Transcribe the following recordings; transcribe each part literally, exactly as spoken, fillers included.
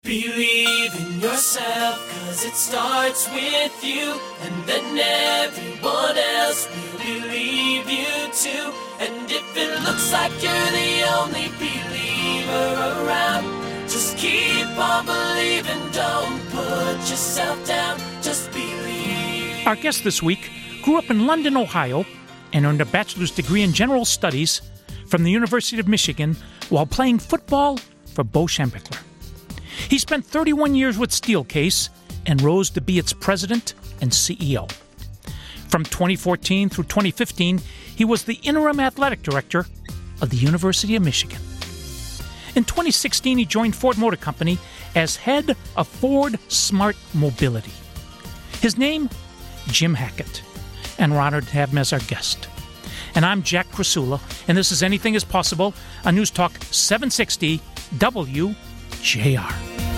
Believe in yourself, cause it starts with you, and then everyone else will believe you too. And if it looks like you're the only believer around, just keep on believing, don't put yourself down, just believe. Our guest this week grew up in London, Ohio, and earned a bachelor's degree in general studies from the University of Michigan while playing football for Bo Schembechler. He spent thirty-one years with Steelcase and rose to be its president and C E O. From twenty fourteen through twenty fifteen, he was the interim athletic director of the University of Michigan. In twenty sixteen, he joined Ford Motor Company as head of Ford Smart Mobility. His name, Jim Hackett, and we're honored to have him as our guest. And I'm Jack Krasula, and this is Anything is Possible on News Talk seven sixty W J R.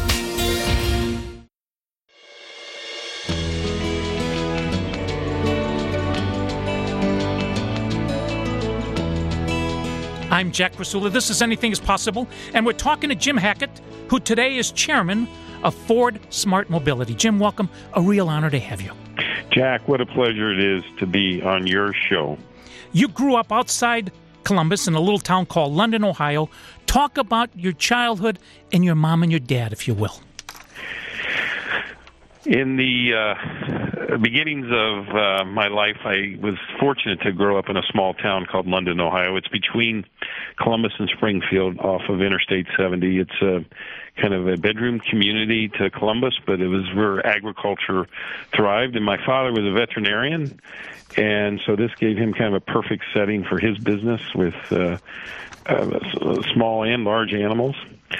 I'm Jack Krasula. This is Anything is Possible, and we're talking to Jim Hackett, who today is chairman of Ford Smart Mobility. Jim, welcome. A real honor to have you. Jack, what a pleasure it is to be on your show. You grew up outside Columbus in a little town called London, Ohio. Talk about your childhood and your mom and your dad, if you will. In the uh, beginnings of uh, my life, I was fortunate to grow up in a small town called London, Ohio. It's between Columbus and Springfield off of Interstate seventy. It's a kind of a bedroom community to Columbus, but it was where agriculture thrived. And my father was a veterinarian, and so this gave him kind of a perfect setting for his business with uh, uh, small and large animals.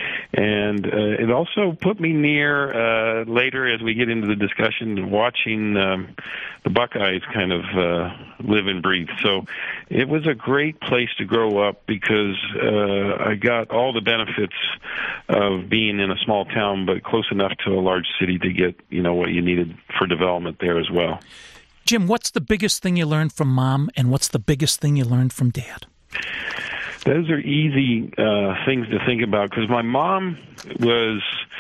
And uh, it also put me near, uh, later as we get into the discussion, watching um, the Buckeyes kind of uh, live and breathe. So it was a great place to grow up because uh, I got all the benefits of being in a small town, but close enough to a large city to get, you know, what you needed for development there as well. Jim, what's the biggest thing you learned from Mom, and what's the biggest thing you learned from Dad? Those are easy uh, things to think about because my mom was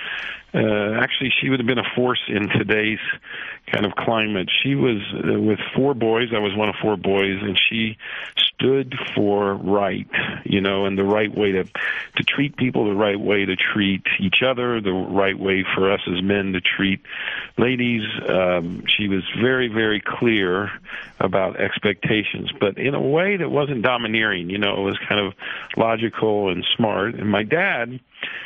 uh, actually she would have been a force in today's kind of climate. She was uh, with four boys. I was one of four boys, and she stood for right, you know, and the right way to to treat people, the right way to treat each other, the right way for us as men to treat ladies. Um, she was very, very clear about expectations, but in a way that wasn't domineering. You know, it was kind of logical and smart. And my dad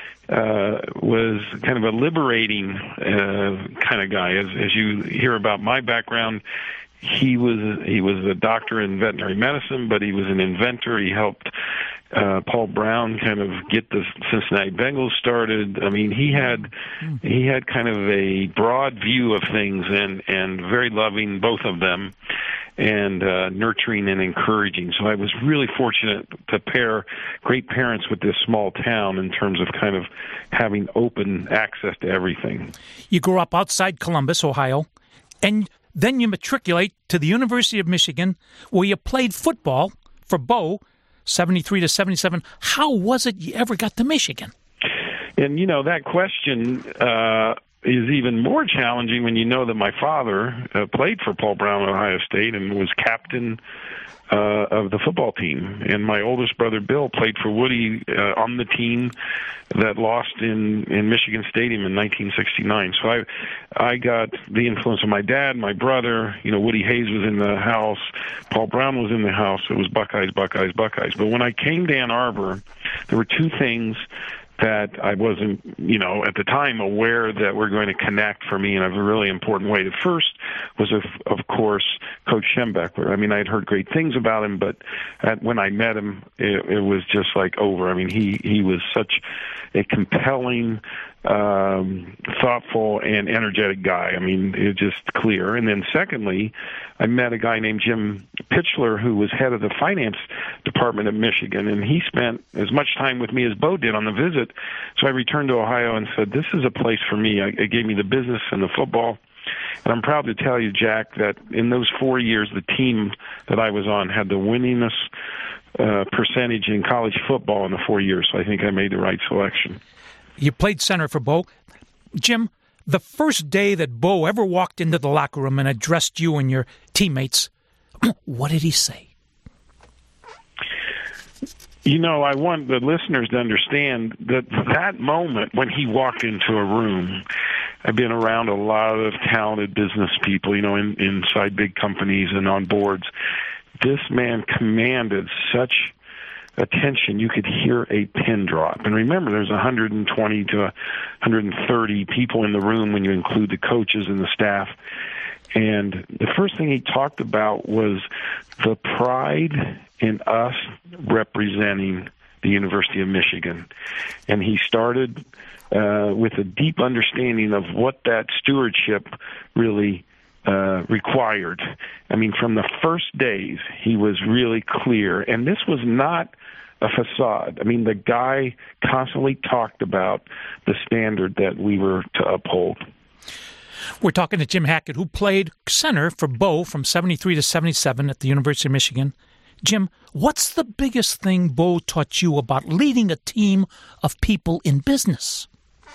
uh, was kind of a liberating uh, kind of guy. As, as you hear about my background, he was he was a doctor in veterinary medicine, but he was an inventor. He helped uh, Paul Brown kind of get the Cincinnati Bengals started. I mean, he had he had kind of a broad view of things, and and very loving, both of them, and uh, nurturing and encouraging. So I was really fortunate to pair great parents with this small town in terms of kind of having open access to everything. You grew up outside Columbus, Ohio, and then you matriculate to the University of Michigan, where you played football for Bo, seventy-three to seventy-seven. How was it you ever got to Michigan? And, you know, that question uh, is even more challenging when you know that my father uh, played for Paul Brown at Ohio State and was captain uh, of the football team. And my oldest brother, Bill, played for Woody uh, on the team that lost in, in Michigan Stadium in nineteen sixty-nine. So I I got the influence of my dad, my brother. You know, Woody Hayes was in the house. Paul Brown was in the house. It was Buckeyes, Buckeyes, Buckeyes. But when I came to Ann Arbor, there were two things that I wasn't, you know, at the time aware that were going to connect for me in a really important way. The first was, of, of course, Coach Schembechler. I mean, I had heard great things about him, but at, when I met him, it, it was just like over. I mean, he, he was such a compelling, um, thoughtful, and energetic guy. I mean, it was just clear. And then secondly, I met a guy named Jim Pitchler, who was head of the finance department at Michigan, and he spent as much time with me as Bo did on the visit. So I returned to Ohio and said, this is a place for me. It gave me the business and the football. And I'm proud to tell you, Jack, that in those four years, the team that I was on had the winningest uh, percentage in college football in the four years. So I think I made the right selection. You played center for Bo. Jim, the first day that Bo ever walked into the locker room and addressed you and your teammates, what did he say? You know, I want the listeners to understand that that moment when he walked into a room, I've been around a lot of talented business people, you know, in, inside big companies and on boards. This man commanded such attention, you could hear a pin drop. And remember, there's one hundred twenty to one hundred thirty people in the room when you include the coaches and the staff. And the first thing he talked about was the pride in us representing the University of Michigan. And he started uh, with a deep understanding of what that stewardship really uh, required. I mean, from the first days, he was really clear. And this was not a facade. I mean, the guy constantly talked about the standard that we were to uphold. We're talking to Jim Hackett, who played center for Bo from seventy-three to seventy-seven at the University of Michigan. Jim, what's the biggest thing Bo taught you about leading a team of people in business?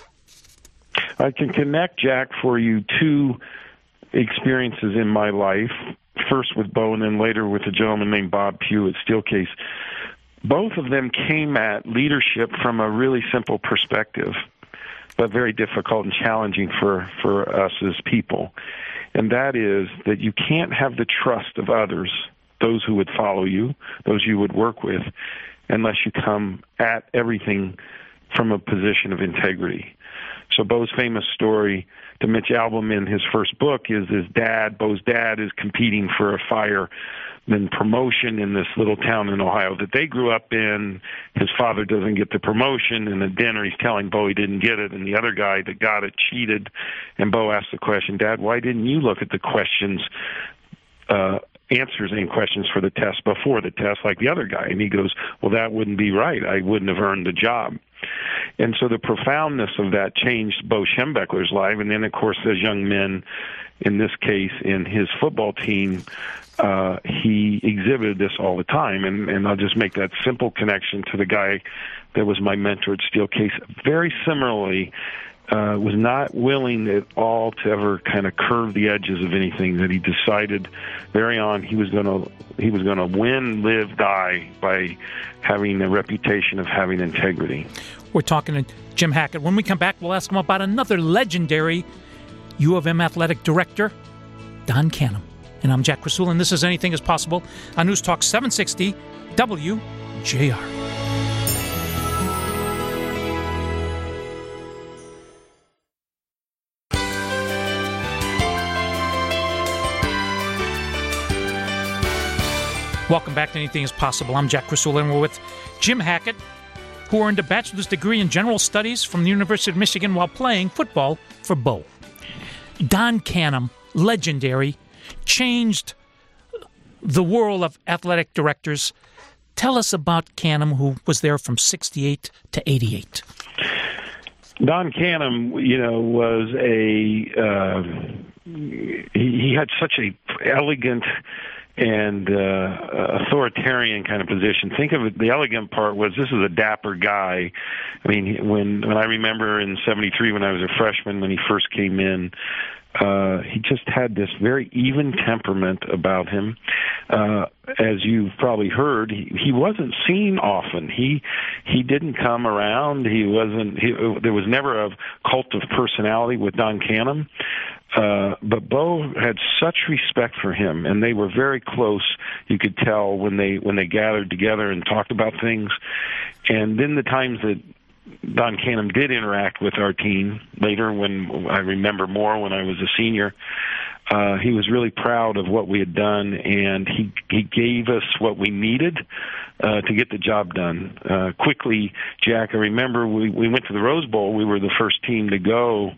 I can connect, Jack, for you two experiences in my life, first with Bo and then later with a gentleman named Bob Pugh at Steelcase. Both of them came at leadership from a really simple perspective, but very difficult and challenging for, for us as people. And that is that you can't have the trust of others, those who would follow you, those you would work with, unless you come at everything from a position of integrity. So Bo's famous story to Mitch Albom in his first book is his dad, Bo's dad, is competing for a fireman promotion in this little town in Ohio that they grew up in. His father doesn't get the promotion, and at dinner he's telling Bo he didn't get it, and the other guy that got it cheated. And Bo asked the question, Dad, why didn't you look at the questions, uh, answers and questions for the test before the test like the other guy? And he goes, well, that wouldn't be right. I wouldn't have earned the job. And so the profoundness of that changed Bo Schembechler's life. And then, of course, as young men, in this case, in his football team, uh, he exhibited this all the time. And, and I'll just make that simple connection to the guy that was my mentor at Steelcase. Very similarly, uh, was not willing at all to ever kind of curve the edges of anything, that he decided very on he was going to he was going to win, live, die by having a reputation of having integrity. We're talking to Jim Hackett. When we come back, we'll ask him about another legendary U of M athletic director, Don Canham. And I'm Jack Krasula, and this is Anything is Possible on News Talk seven sixty W J R. Welcome back to Anything is Possible. I'm Jack Krasula, and we're with Jim Hackett, who earned a bachelor's degree in general studies from the University of Michigan while playing football for Bo. Don Canham, legendary, changed the world of athletic directors. Tell us about Canham, who was there from sixty-eight to eighty-eight. Don Canham, you know, was a uh, he, he had such a elegant and uh, authoritarian kind of position. Think of it, the elegant part was this is a dapper guy. I mean, when when I remember in seventy-three when I was a freshman, when he first came in, uh, he just had this very even temperament about him. Uh, as you've probably heard, he, he wasn't seen often. He he didn't come around. He wasn't. He, there was never a cult of personality with Don Canham. Uh, but Bo had such respect for him, and they were very close. You could tell when they when they gathered together and talked about things. And then the times that Don Canham did interact with our team later, when I remember more when I was a senior, uh, he was really proud of what we had done, and he he gave us what we needed uh, to get the job done. Uh, quickly, Jack, I remember we, we went to the Rose Bowl. We were the first team to go.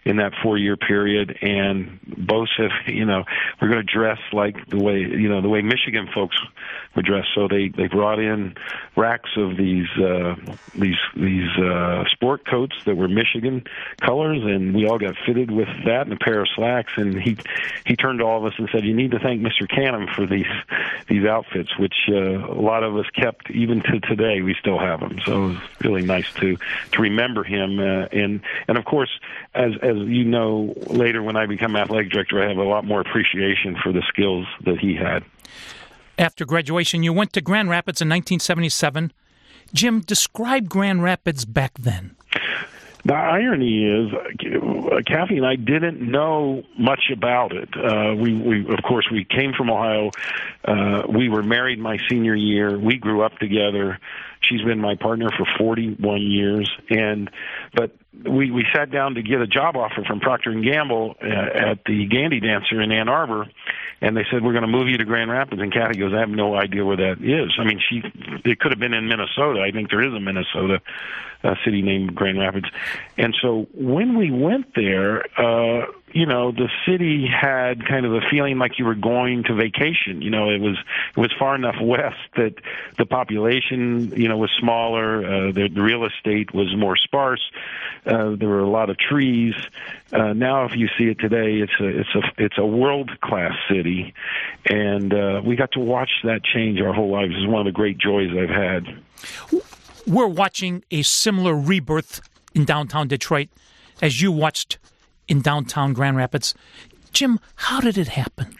in that four-year period, and both have, you know, we're going to dress like the way, you know, the way Michigan folks were dressed. So they, they brought in racks of these uh, these these uh, sport coats that were Michigan colors, and we all got fitted with that and a pair of slacks. And he he turned to all of us and said, "You need to thank Mister Canham for these these outfits," which uh, a lot of us kept even to today. We still have them, so it was really nice to to remember him. Uh, and and of course, as as you know, later when I become athletic director, I have a lot more appreciation for the skills that he had. After graduation, you went to Grand Rapids in nineteen seventy-seven. Jim, describe Grand Rapids back then. The irony is, uh, Kathy and I didn't know much about it. Uh, we, we, of course, we came from Ohio. Uh, we were married my senior year. We grew up together. She's been my partner for forty-one years, and but we we sat down to get a job offer from Procter and Gamble uh, at the Gandy Dancer in Ann Arbor, and they said, "We're going to move you to Grand Rapids." And Kathy goes, "I have no idea where that is." I mean, she it could have been in Minnesota. I think there is a Minnesota uh, city named Grand Rapids, and so when we went there, uh, you know, the city had kind of a feeling like you were going to vacation. You know, it was it was far enough west that the population, you know, was smaller. Uh, the, the real estate was more sparse. Uh, there were a lot of trees. Uh, now, if you see it today, it's a it's a it's a world class city, and uh, we got to watch that change our whole lives. It's one of the great joys I've had. We're watching a similar rebirth in downtown Detroit as you watched in downtown Grand Rapids. Jim, how did it happen?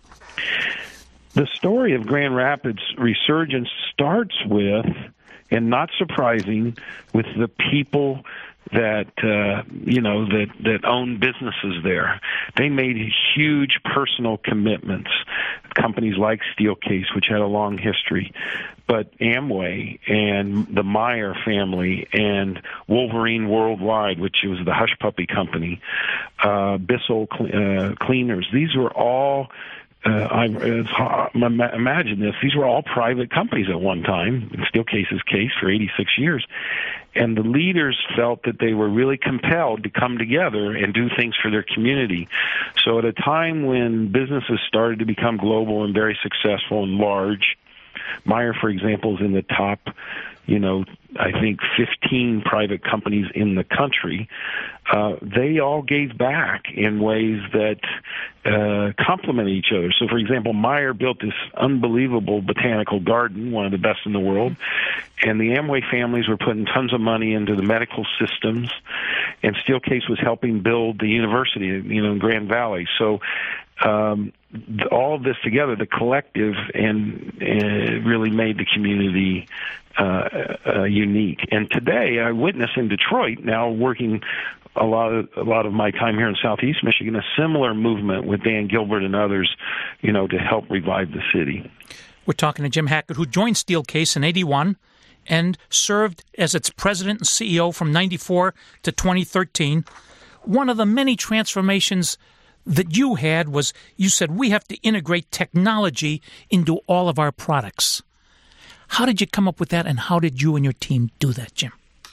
The story of Grand Rapids resurgence starts with, and not surprising, with the people that uh, you know that that own businesses there. They made huge personal commitments. Companies like Steelcase, which had a long history, but Amway and the Meyer family and Wolverine Worldwide, which was the Hush Puppy company, uh, Bissell uh, Cleaners. These were all. Uh, I uh, imagine this. These were all private companies at one time, in Steelcase's case, for eighty-six years. And the leaders felt that they were really compelled to come together and do things for their community. So at a time when businesses started to become global and very successful and large, Meyer, for example, is in the top, you know, I think fifteen private companies in the country. Uh, they all gave back in ways that uh, complement each other. So, for example, Meyer built this unbelievable botanical garden, one of the best in the world, and the Amway families were putting tons of money into the medical systems, and Steelcase was helping build the university, you know, in Grand Valley. So um, all of this together, the collective, and uh, really made the community uh, uh, unique. And today, I witness in Detroit, now working a lot of a lot of my time here in Southeast Michigan, a similar movement with Dan Gilbert and others, you know, to help revive the city. We're talking to Jim Hackett, who joined Steelcase in eighty-one and served as its president and C E O from ninety-four to twenty thirteen. One of the many transformations that you had was you said we have to integrate technology into all of our products. How did you come up with that, and how did you and your team do that, Jim?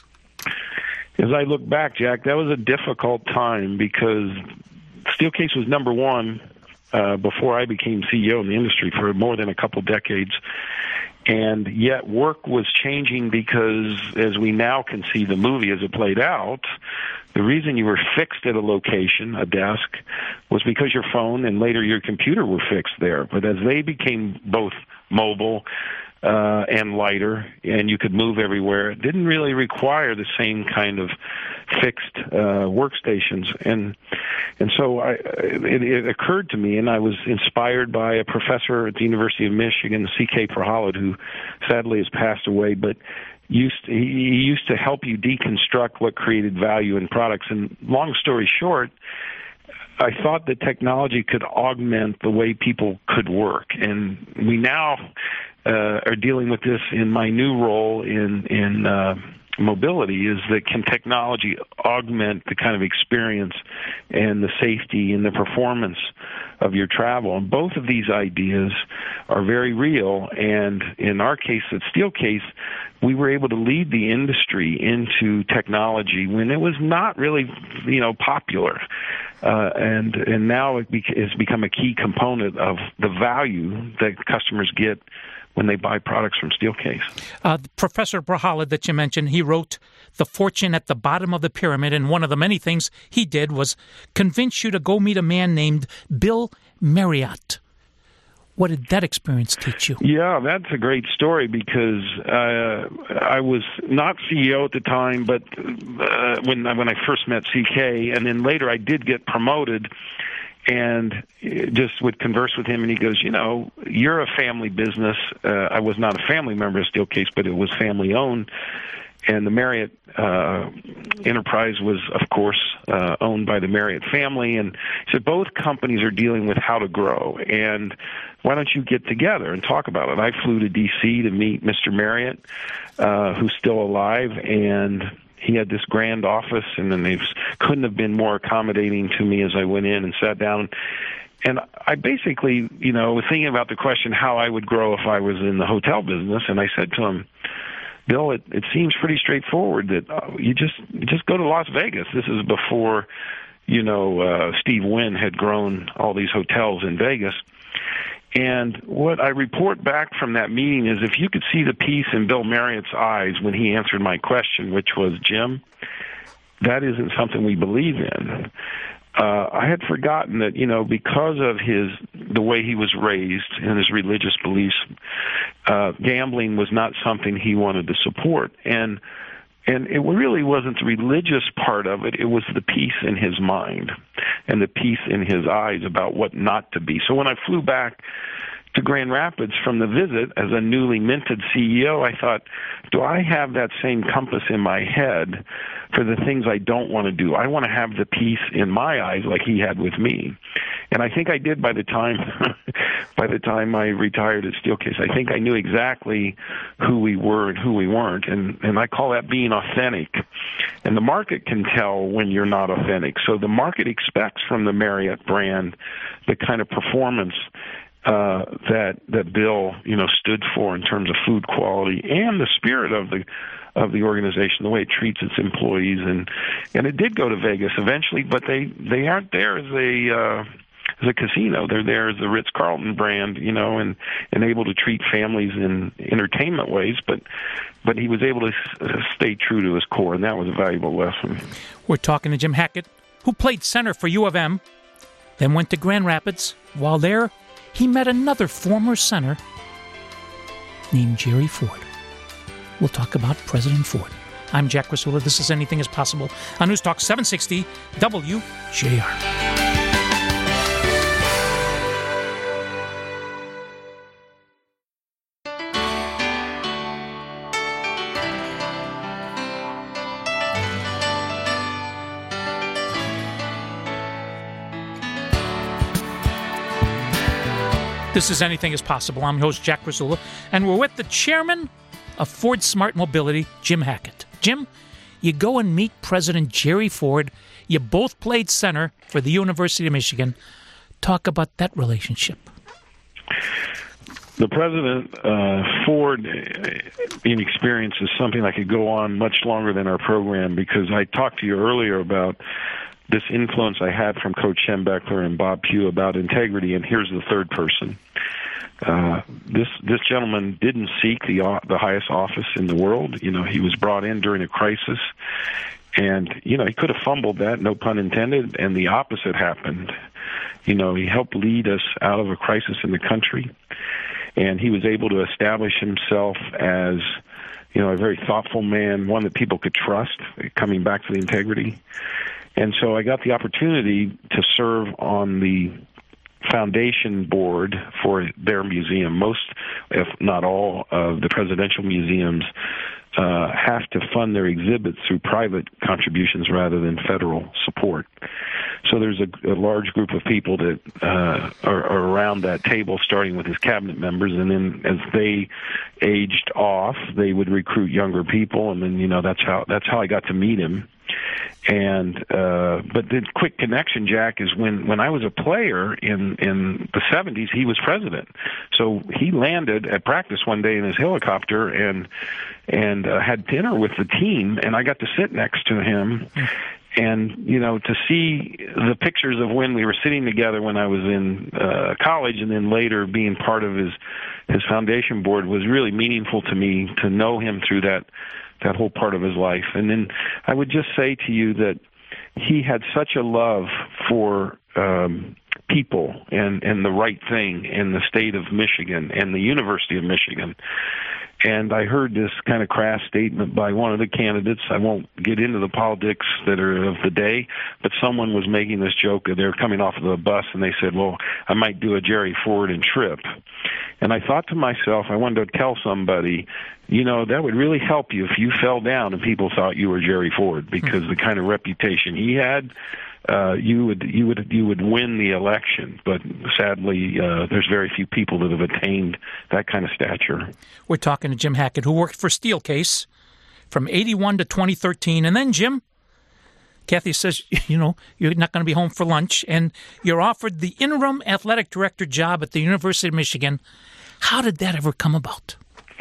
As I look back, Jack, that was a difficult time because Steelcase was number one uh, before I became C E O in the industry for more than a couple decades. And yet work was changing because, as we now can see the movie as it played out, the reason you were fixed at a location, a desk, was because your phone and later your computer were fixed there. But as they became both mobile uh, and lighter, and you could move everywhere, it didn't really require the same kind of fixed uh, workstations. And and so I, it, it occurred to me, and I was inspired by a professor at the University of Michigan, C K Prahalad, who sadly has passed away, but used to, he used to help you deconstruct what created value in products. And long story short, I thought that technology could augment the way people could work. And we now uh, are dealing with this in my new role in in uh, mobility is that can technology augment the kind of experience and the safety and the performance of your travel? And both of these ideas are very real. And in our case, at Steelcase, we were able to lead the industry into technology when it was not really, you know, popular. Uh, and and now it bec- has become a key component of the value that customers get when they buy products from Steelcase. Uh, Professor Brahala that you mentioned, he wrote The Fortune at the Bottom of the Pyramid, and one of the many things he did was convince you to go meet a man named Bill Marriott. What did that experience teach you? Yeah, that's a great story because uh, I was not C E O at the time, but uh, when, when I first met C K, and then later I did get promoted, and just would converse with him, and he goes, you know, you're a family business. Uh, I was not a family member of Steelcase, but it was family-owned. And the Marriott uh, enterprise was, of course, uh, owned by the Marriott family. And he said, both companies are dealing with how to grow. And why don't you get together and talk about it? I flew to D C to meet Mister Marriott, uh, who's still alive, and he had this grand office, and then they couldn't have been more accommodating to me as I went in and sat down. And I basically, you know, was thinking about the question how I would grow if I was in the hotel business, and I said to him, Bill, it, it seems pretty straightforward that uh, you just you just go to Las Vegas. This is before, you know, uh, Steve Wynn had grown all these hotels in Vegas. And what I report back from that meeting is if you could see the peace in Bill Marriott's eyes when he answered my question, which was, Jim, that isn't something we believe in. Uh, I had forgotten that, you know, because of his the way he was raised and his religious beliefs, uh, gambling was not something he wanted to support. And and it really wasn't the religious part of it. It was the peace in his mind and the peace in his eyes about what not to be. So when I flew back to Grand Rapids from the visit as a newly minted C E O, I thought, do I have that same compass in my head for the things I don't want to do? I want to have the peace in my eyes like he had with me. And I think I did by the time by the time I retired at Steelcase. I think I knew exactly who we were and who we weren't, and, and I call that being authentic. And the market can tell when you're not authentic. So the market expects from the Marriott brand the kind of performance Uh, that that Bill, you know, stood for in terms of food quality and the spirit of the of the organization, the way it treats its employees, and and it did go to Vegas eventually, but they they aren't there as a uh, as a casino. They're there as the Ritz-Carlton brand, you know, and and able to treat families in entertainment ways. But but he was able to s- stay true to his core, and that was a valuable lesson. We're talking to Jim Hackett, who played center for U of M, then went to Grand Rapids. While there, he met another former center named Jerry Ford. We'll talk about President Ford. I'm Jack Rasulla. This is Anything is Possible on News Talk seven sixty W J R. This is Anything is Possible. I'm your host, Jack Rasulla, and we're with the chairman of Ford Smart Mobility, Jim Hackett. Jim, you go and meet President Jerry Ford. You both played center for the University of Michigan. Talk about that relationship. The President uh, Ford in experience is something I could go on much longer than our program, because I talked to you earlier about this influence I had from Coach Schembechler and Bob Pugh about integrity, and here's the third person. Uh, this this gentleman didn't seek the uh, the highest office in the world. You know, he was brought in during a crisis, and you know he could have fumbled that, no pun intended, and the opposite happened. You know, he helped lead us out of a crisis in the country, and he was able to establish himself as, you know, a very thoughtful man, one that people could trust. Coming back to the integrity. And so I got the opportunity to serve on the foundation board for their museum. Most, if not all, of the presidential museums uh, have to fund their exhibits through private contributions rather than federal support. So so there's a, a large group of people that uh, are, are around that table, starting with his cabinet members, and then as they aged off, they would recruit younger people, and then you know that's how that's how I got to meet him. And uh, but the quick connection, Jack, is when, when I was a player in, in the seventies, he was president. So he landed at practice one day in his helicopter and and uh, had dinner with the team, and I got to sit next to him. And, you know, to see the pictures of when we were sitting together when I was in uh, college and then later being part of his, his foundation board was really meaningful to me, to know him through that that whole part of his life. And then I would just say to you that he had such a love for um, people and, and the right thing in the state of Michigan and the University of Michigan. And I heard this kind of crass statement by one of the candidates. I won't get into the politics that are of the day, but someone was making this joke. They were coming off of the bus, and they said, well, I might do a Jerry Ford and trip. And I thought to myself, I wanted to tell somebody, you know, that would really help you if you fell down and people thought you were Jerry Ford, because the kind of reputation he had, uh, you would you would you would win the election. But sadly, uh, there's very few people that have attained that kind of stature. We're talking to Jim Hackett, who worked for Steelcase from eighty-one to twenty thirteen. And then, Jim, Kathy says, you know, you're not going to be home for lunch, and you're offered the interim athletic director job at the University of Michigan. How did that ever come about?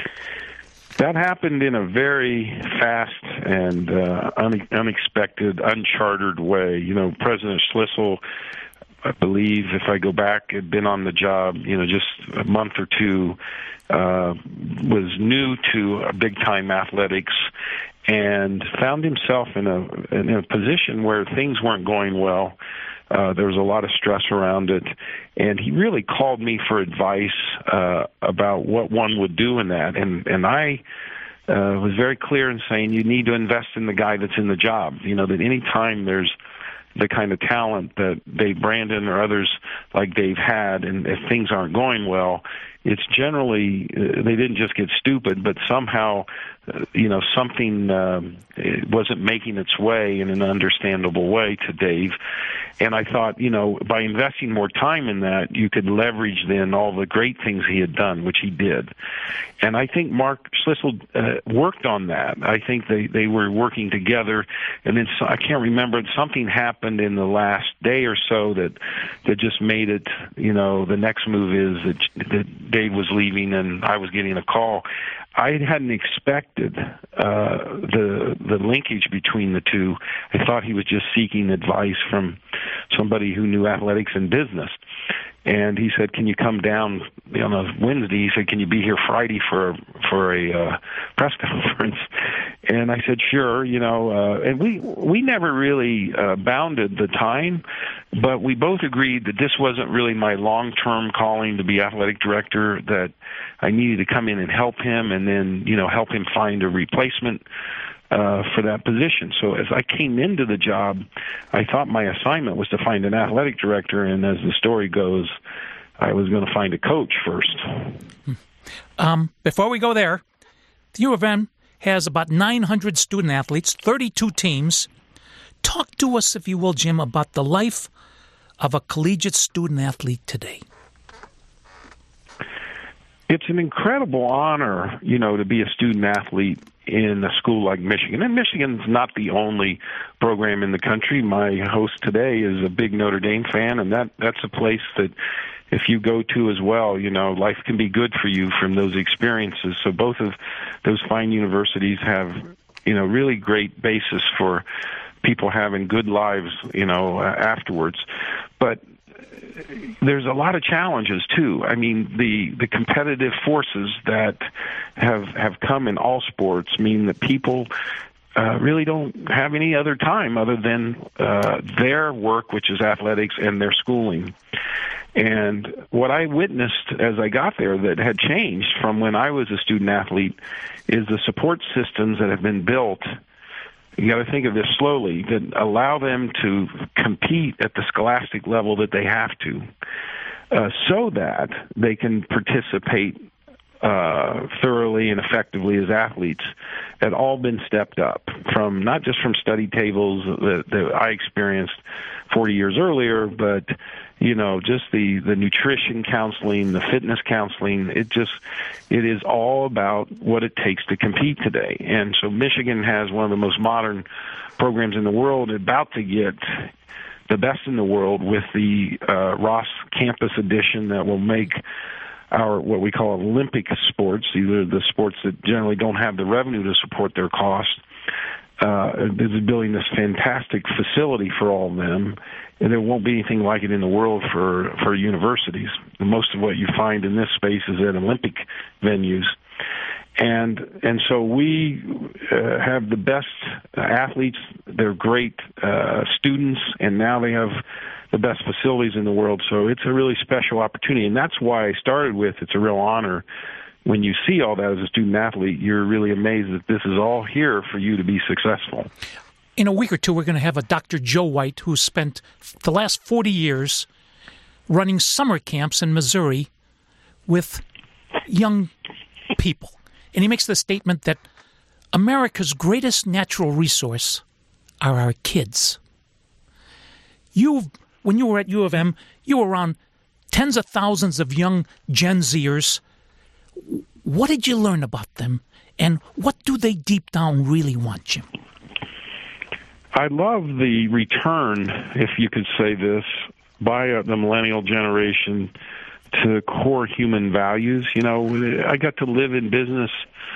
That happened in a very fast and uh, un- unexpected, unchartered way. You know, President Schlissel, I believe, if I go back, had been on the job, you know, just a month or two, uh, was new to big-time athletics, and found himself in a in a position where things weren't going well. Uh, there was a lot of stress around it, and he really called me for advice uh, about what one would do in that. And and I uh, was very clear in saying you need to invest in the guy that's in the job. You know, that any time there's the kind of talent that Dave Brandon or others like Dave had, and if things aren't going well, it's generally, uh, they didn't just get stupid, but somehow, uh, you know, something um, it wasn't making its way in an understandable way to Dave. And I thought, you know, by investing more time in that, you could leverage then all the great things he had done, which he did. And I think Mark Schlissel uh, worked on that. I think they, they were working together, and then so, I can't remember, something happened in the last day or so that that just made it, you know, the next move is that, that Dave was leaving and I was getting a call. I hadn't expected uh, the the linkage between the two. I thought he was just seeking advice from somebody who knew athletics and business. And he said, "Can you come down on a Wednesday?" He said, "Can you be here Friday for for a uh, press conference?" And I said, "Sure." You know, uh, and we we never really uh, bounded the time, but we both agreed that this wasn't really my long-term calling to be athletic director. That I needed to come in and help him, and then you know help him find a replacement Uh, for that position. So as I came into the job, I thought my assignment was to find an athletic director, and as the story goes, I was going to find a coach first. Um, before we go there, the U of M has about nine hundred student athletes, thirty-two teams. Talk to us, if you will, Jim, about the life of a collegiate student athlete today. It's an incredible honor, you know, to be a student athlete in a school like Michigan. And Michigan's not the only program in the country. My host today is a big Notre Dame fan, and that that's a place that if you go to as well, you know, life can be good for you from those experiences. So both of those fine universities have, you know, really great basis for people having good lives, you know, uh, afterwards. But there's a lot of challenges too. I mean, the the competitive forces that have have come in all sports mean that people uh, really don't have any other time other than uh, their work, which is athletics, and their schooling. And what I witnessed as I got there that had changed from when I was a student athlete is the support systems that have been built. You got to think of this slowly, that allow them to compete at the scholastic level that they have to, uh, so that they can participate uh, thoroughly and effectively as athletes had all been stepped up from not just from study tables that, that I experienced forty years earlier, but you know, just the, the nutrition counseling, the fitness counseling. It just, it is all about what it takes to compete today. And so Michigan has one of the most modern programs in the world, about to get the best in the world with the uh, Ross Campus Edition that will make our what we call Olympic sports, either the sports that generally don't have the revenue to support their cost, uh, is building this fantastic facility for all of them. And there won't be anything like it in the world for, for universities. Most of what you find in this space is at Olympic venues. And and so we uh, have the best athletes. They're great uh, students, and now they have the best facilities in the world. So it's a really special opportunity, and that's why I started with it's a real honor. When you see all that as a student athlete, you're really amazed that this is all here for you to be successful. In a week or two, we're going to have a Doctor Joe White who spent the last forty years running summer camps in Missouri with young people. And he makes the statement that America's greatest natural resource are our kids. You, when you were at U of M, you were around tens of thousands of young Gen Zers. What did you learn about them, and what do they deep down really want, Jim? I love the return, if you could say this, by uh, the millennial generation to core human values. You know, I got to live in business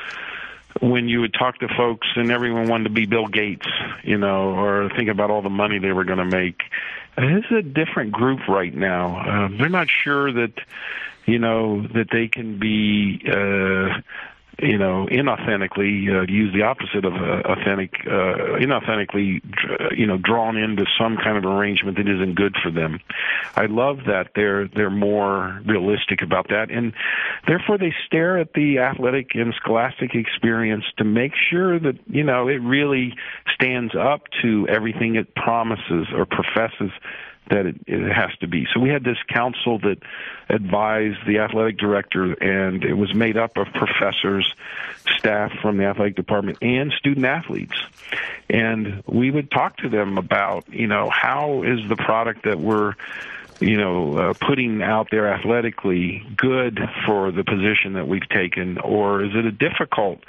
when you would talk to folks and everyone wanted to be Bill Gates, you know, or think about all the money they were going to make. This is a different group right now. Uh, they're not sure that, you know, that they can be, uh, you know, inauthentically, uh, to use the opposite of uh, authentic, uh, inauthentically, you know, drawn into some kind of arrangement that isn't good for them. I love that they're they're more realistic about that, and therefore they stare at the athletic and scholastic experience to make sure that, you know, it really stands up to everything it promises or professes that it, it has to be. So we had this council that advised the athletic director, and it was made up of professors, staff from the athletic department, and student athletes. And we would talk to them about, you know, how is the product that we're, you know, uh, putting out there athletically good for the position that we've taken, or is it a difficult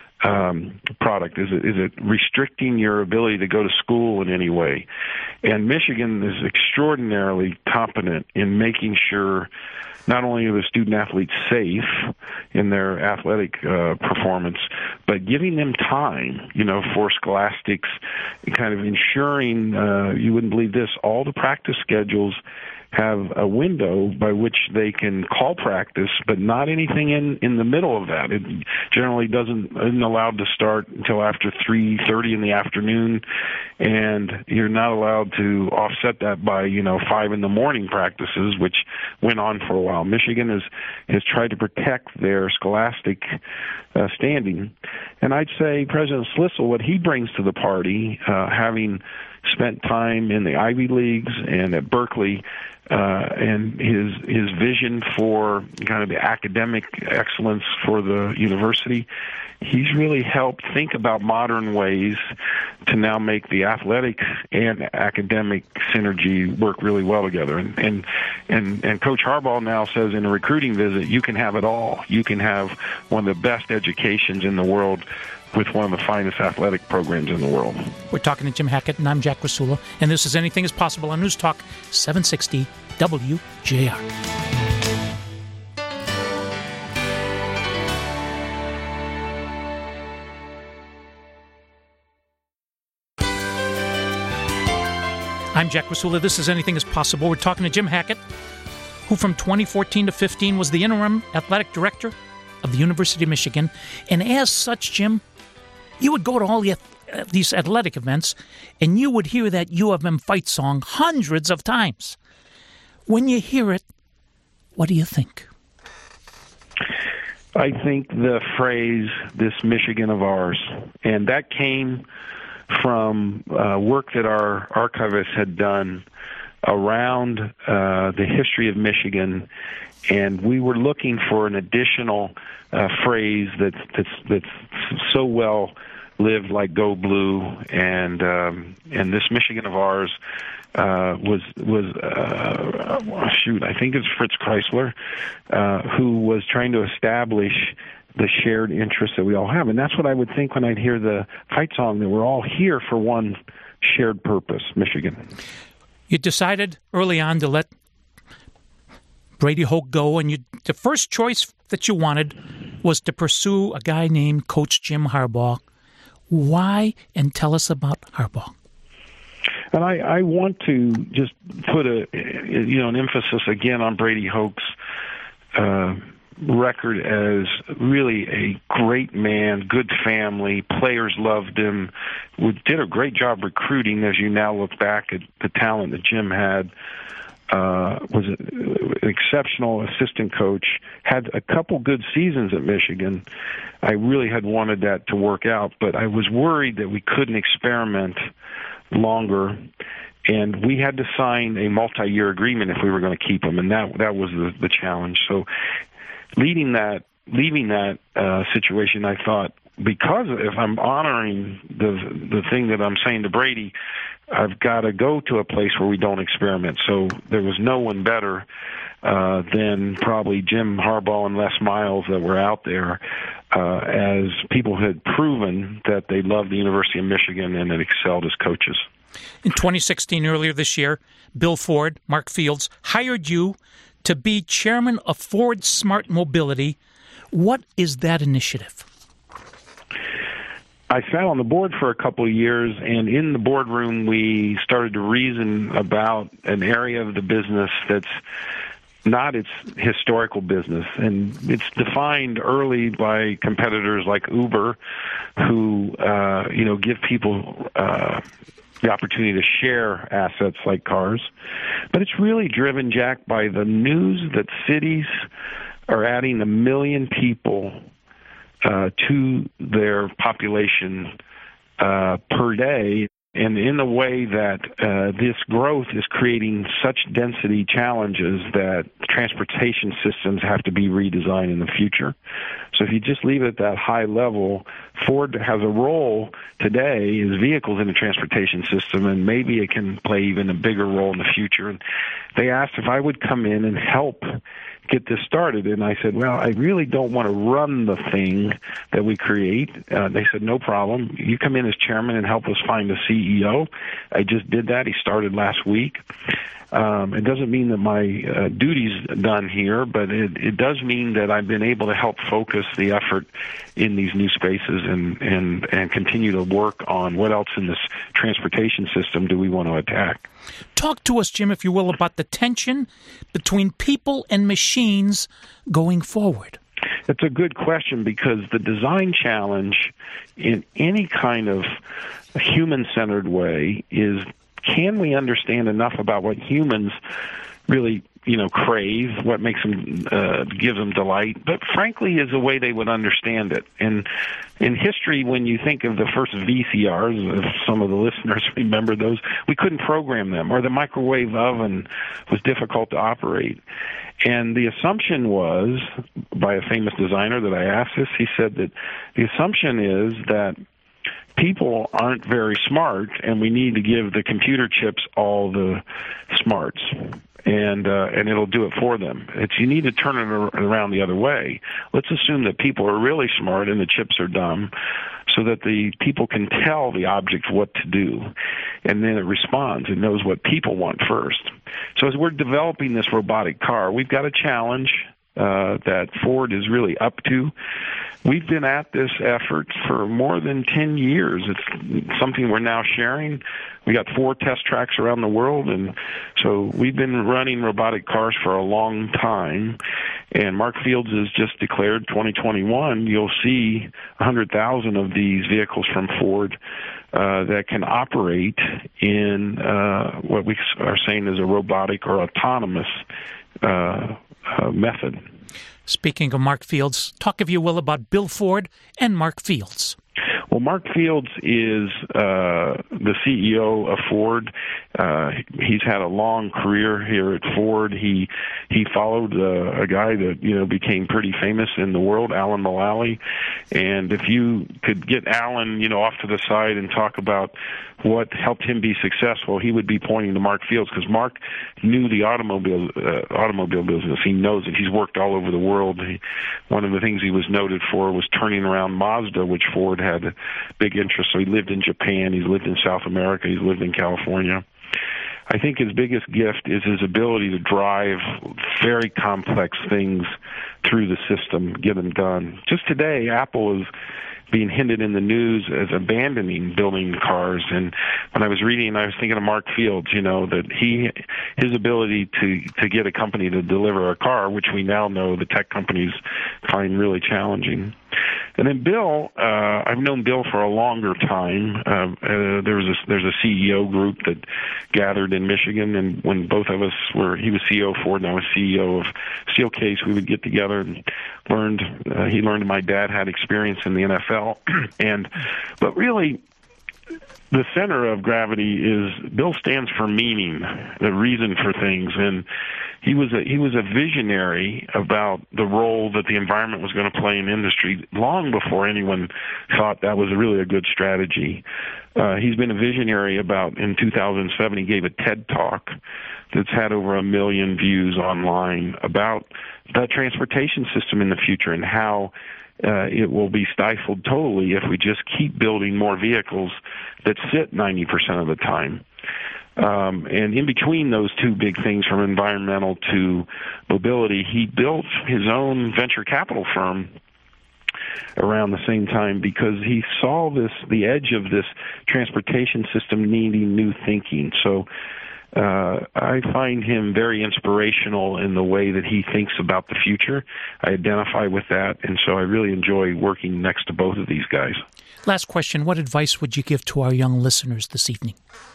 Um, product? Is it is it restricting your ability to go to school in any way? And Michigan is extraordinarily competent in making sure not only are the student athletes safe in their athletic uh, performance, but giving them time, you know, for scholastics, kind of ensuring, uh, you wouldn't believe this, all the practice schedules have a window by which they can call practice, but not anything in, in the middle of that. It generally doesn't isn't allowed to start until after three thirty in the afternoon, and you're not allowed to offset that by, you know, five in the morning practices, which went on for a while. Michigan has has tried to protect their scholastic uh, standing, and I'd say President Slissel, what he brings to the party, uh, having spent time in the Ivy Leagues and at Berkeley, uh, and his his vision for kind of the academic excellence for the university, he's really helped think about modern ways to now make the athletic and academic synergy work really well together. And and and, and Coach Harbaugh now says in a recruiting visit, you can have it all. You can have one of the best educations in the world with one of the finest athletic programs in the world. We're talking to Jim Hackett, and I'm Jack Rasula, and this is Anything is Possible on News Talk seven sixty W J R. I'm Jack Rasula. This is Anything is Possible. We're talking to Jim Hackett, who from twenty fourteen to fifteen was the interim athletic director of the University of Michigan. And as such, Jim, you would go to all the, uh, these athletic events, and you would hear that U of M fight song hundreds of times. When you hear it, what do you think? I think the phrase, this Michigan of ours, and that came from uh, work that our archivists had done around uh, the history of Michigan, and we were looking for an additional uh, phrase that's that's that's so well lived, like "Go Blue," and um, and this Michigan of ours uh, was was uh, shoot, I think it's Fritz Chrysler, uh, who was trying to establish the shared interests that we all have, and that's what I would think when I'd hear the fight song, that we're all here for one shared purpose, Michigan. You decided early on to let Brady Hoke go, and you, the first choice that you wanted was to pursue a guy named Coach Jim Harbaugh. Why? And tell us about Harbaugh. And I, I want to just put a you know an emphasis again on Brady Hoke's uh, record as really a great man, good family. Players loved him. We did a great job recruiting. As you now look back at the talent that Jim had, uh, was an exceptional assistant coach. Had a couple good seasons at Michigan. I really had wanted that to work out, but I was worried that we couldn't experiment longer, and we had to sign a multi-year agreement if we were going to keep him, and that that was the, the challenge. So, leading that, leaving that uh, situation, I thought, because if I'm honoring the the thing that I'm saying to Brady, I've got to go to a place where we don't experiment. So there was no one better uh, than probably Jim Harbaugh and Les Miles that were out there, uh, as people had proven that they loved the University of Michigan and had excelled as coaches. In twenty sixteen, earlier this year, Bill Ford, Mark Fields, hired you to be chairman of Ford Smart Mobility. What is that initiative? I sat on the board for a couple of years, and in the boardroom we started to reason about an area of the business that's not its historical business. And it's defined early by competitors like Uber, who, uh, you know, give people uh, the opportunity to share assets like cars. But it's really driven, Jack, by the news that cities are adding a million people uh, to their population uh, per day, and in a way that uh, this growth is creating such density challenges that transportation systems have to be redesigned in the future. So if you just leave it at that high level, Ford has a role today as vehicles in the transportation system, and maybe it can play even a bigger role in the future. And they asked if I would come in and help get this started, and I said, well, I really don't want to run the thing that we create. Uh, they said, no problem. You come in as chairman and help us find a C E O. I just did that. He started last week. Um, it doesn't mean that my uh, duty's done here, but it, it does mean that I've been able to help focus the effort in these new spaces and, and, and continue to work on what else in this transportation system do we want to attack. Talk to us, Jim, if you will, about the tension between people and machines going forward. It's a good question, because the design challenge in any kind of human-centered way is, can we understand enough about what humans really, you know, crave, what makes them, uh, gives them delight, but frankly is a way they would understand it. And in history, when you think of the first V C Rs, if some of the listeners remember those, we couldn't program them, or the microwave oven was difficult to operate. And the assumption was, by a famous designer that I asked this, he said that the assumption is that people aren't very smart, and we need to give the computer chips all the smarts, and uh, and it'll do it for them. It's, you need to turn it around the other way. Let's assume that people are really smart and the chips are dumb, so that the people can tell the object what to do, and then it responds. It knows what people want first. So as we're developing this robotic car, we've got a challenge uh, that Ford is really up to. We've been at this effort for more than ten years. It's something we're now sharing. We got four test tracks around the world, and so we've been running robotic cars for a long time. And Mark Fields has just declared twenty twenty-one, you'll see one hundred thousand of these vehicles from Ford uh, that can operate in uh, what we are saying is a robotic or autonomous uh, uh, method. Speaking of Mark Fields, talk, if you will, about Bill Ford and Mark Fields. Well, Well, Mark Fields is uh, the C E O of Ford. Uh, he's had a long career here at Ford. He he followed uh, a guy that you know became pretty famous in the world, Alan Mulally. And if you could get Alan, you know, off to the side and talk about what helped him be successful, he would be pointing to Mark Fields, because Mark knew the automobile uh, automobile business. He knows it. He's worked all over the world. He, one of the things he was noted for was turning around Mazda, which Ford had a big interest. So he lived in Japan. He's lived in South America. He's lived in California. I think his biggest gift is his ability to drive very complex things through the system, get them done. Just today, Apple is being hinted in the news as abandoning building cars. And when I was reading, I was thinking of Mark Fields, you know, that he, his ability to, to get a company to deliver a car, which we now know the tech companies find really challenging. And then Bill, uh, I've known Bill for a longer time. Uh, uh, there was a, there's a C E O group that gathered in Michigan, and when both of us were, he was C E O of Ford and I was C E O of Steelcase, we would get together and learned. Uh, he learned my dad had experience in the N F L, and but really, the center of gravity is Bill stands for meaning, the reason for things, and he was a, he was a visionary about the role that the environment was going to play in industry long before anyone thought that was really a good strategy. Uh, he's been a visionary about, in two thousand seven, he gave a TED Talk that's had over a million views online about the transportation system in the future and how Uh, it will be stifled totally if we just keep building more vehicles that sit ninety percent of the time. Um, and in between those two big things, from environmental to mobility, he built his own venture capital firm around the same time because he saw this, the edge of this transportation system needing new thinking. So Uh, I find him very inspirational in the way that he thinks about the future. I identify with that, and so I really enjoy working next to both of these guys. Last question. What advice would you give to our young listeners this evening?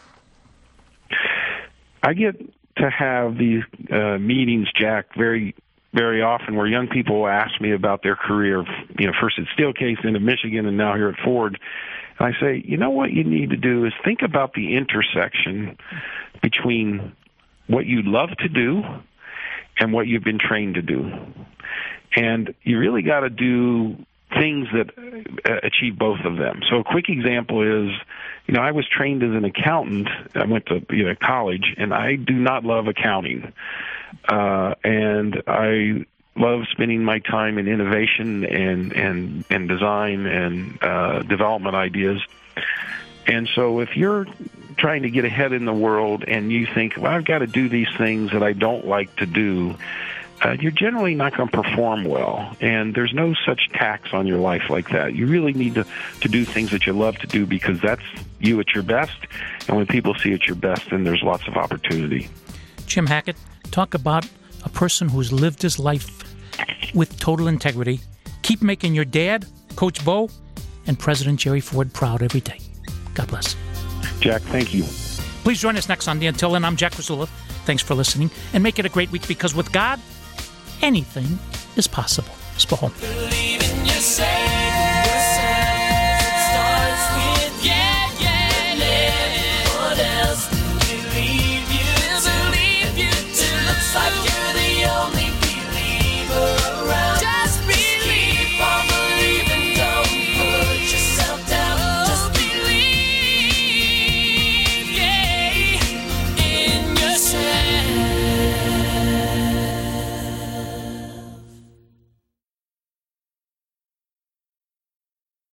I get to have these uh, meetings, Jack, very very often where young people ask me about their career, you know, first at Steelcase, then at Michigan, and now here at Ford. And I say, you know what you need to do is think about the intersection between what you love to do and what you've been trained to do. And you really got to do things that uh, achieve both of them. So a quick example is, you know, I was trained as an accountant. I went to you know, college, and I do not love accounting. Uh, and I love spending my time in innovation and, and, and design and uh, development ideas. And so if you're trying to get ahead in the world and you think, well, I've got to do these things that I don't like to do, uh, you're generally not going to perform well. And there's no such tax on your life like that. You really need to, to do things that you love to do because that's you at your best. And when people see you at your best, then there's lots of opportunity. Jim Hackett, talk about a person who's lived his life with total integrity. Keep making your dad, Coach Bo, and President Jerry Ford proud every day. God bless. Jack, thank you. Please join us next Sunday. Until then, I'm Jack Rasula. Thanks for listening, and make it a great week because with God, anything is possible. Spahom.